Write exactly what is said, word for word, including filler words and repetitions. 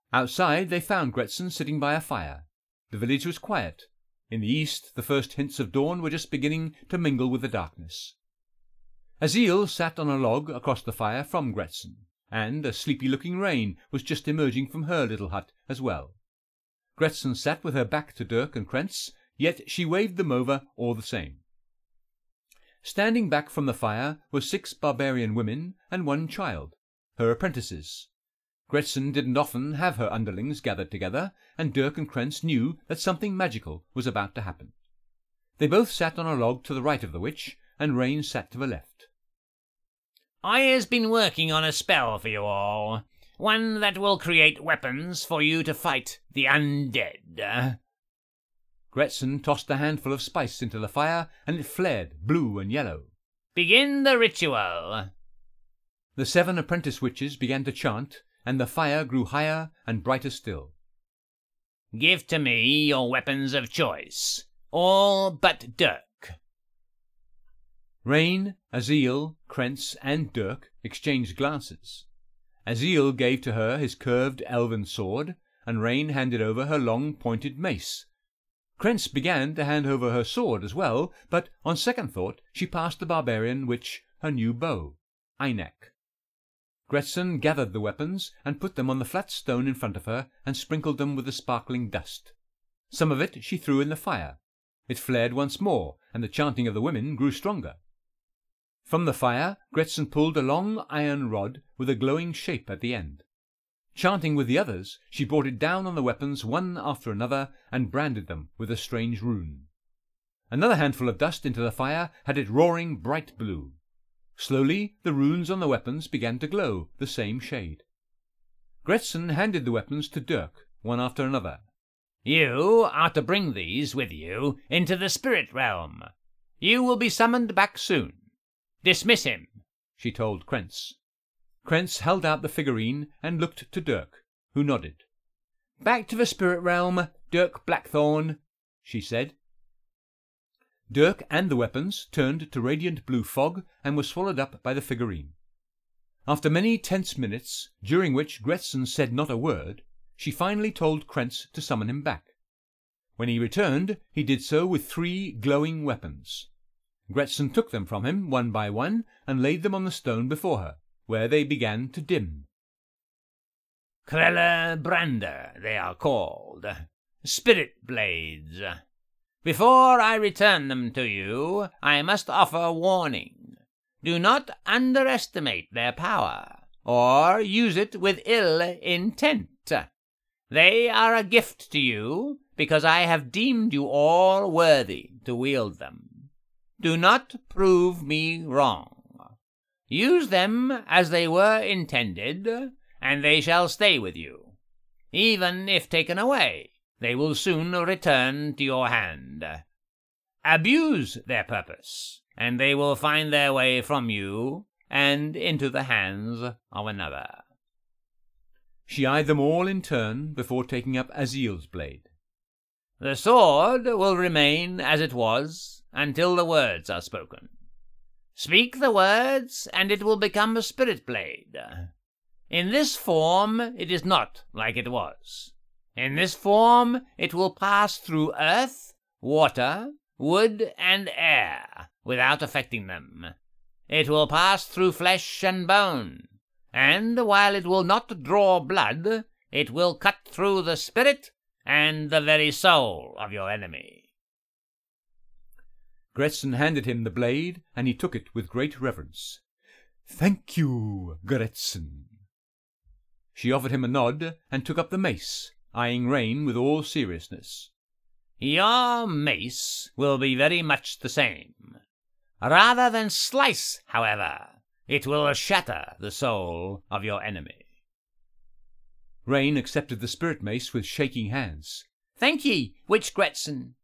Outside they found Gretsen sitting by a fire. The village was quiet. In the east the first hints of dawn were just beginning to mingle with the darkness. Azil sat on a log across the fire from Gretsen, and a sleepy-looking Rain was just emerging from her little hut as well. Gretsen sat with her back to Dirk and Krentz, yet she waved them over all the same. Standing back from the fire were six barbarian women and one child, her apprentices. Gretsen didn't often have her underlings gathered together, and Dirk and Krentz knew that something magical was about to happen. They both sat on a log to the right of the witch, and Rain sat to the left. "I has been working on a spell for you all, one that will create weapons for you to fight the undead." Gretsen tossed a handful of spice into the fire, and it flared blue and yellow. "Begin the ritual." The seven apprentice witches began to chant, and the fire grew higher and brighter still. "Give to me your weapons of choice, all but Dirk." Rain, Azil, Krentz, and Dirk exchanged glances. Azil gave to her his curved elven sword, and Rain handed over her long pointed mace. Krentz began to hand over her sword as well, but on second thought she passed the barbarian witch her new bow, Einek. Gretsen gathered the weapons and put them on the flat stone in front of her and sprinkled them with the sparkling dust. Some of it she threw in the fire. It flared once more, and the chanting of the women grew stronger. From the fire, Gretsen pulled a long iron rod with a glowing shape at the end. Chanting with the others, she brought it down on the weapons one after another and branded them with a strange rune. Another handful of dust into the fire had it roaring bright blue. Slowly the runes on the weapons began to glow the same shade. Gretsen handed the weapons to Dirk, one after another. "You are to bring these with you into the spirit realm. You will be summoned back soon. Dismiss him," she told Krentz. Krentz held out the figurine and looked to Dirk, who nodded. "Back to the spirit realm, Dirk Blackthorn," she said. Dirk and the weapons turned to radiant blue fog and were swallowed up by the figurine. After many tense minutes, during which Gretsen said not a word, she finally told Krentz to summon him back. When he returned, he did so with three glowing weapons. Gretsen took them from him one by one and laid them on the stone before her, where they began to dim. "Krelle Brander, they are called. Spirit blades. Before I return them to you, I must offer warning. Do not underestimate their power, or use it with ill intent. They are a gift to you, because I have deemed you all worthy to wield them. Do not prove me wrong. Use them as they were intended, and they shall stay with you. Even if taken away, they will soon return to your hand. Abuse their purpose, and they will find their way from you and into the hands of another." She eyed them all in turn before taking up Azil's blade. "The sword will remain as it was until the words are spoken. Speak the words, and it will become a spirit blade. In this form it is not like it was. In this form it will pass through earth, water, wood, and air without affecting them. It will pass through flesh and bone, and while it will not draw blood, it will cut through the spirit and the very soul of your enemy." Gretsen handed him the blade, and he took it with great reverence. "Thank you, Gretsen." She offered him a nod and took up the mace, eyeing Rain with all seriousness. "Your mace will be very much the same. Rather than slice, however, it will shatter the soul of your enemy." Rain accepted the spirit mace with shaking hands. "Thank ye, Witch Gretsen.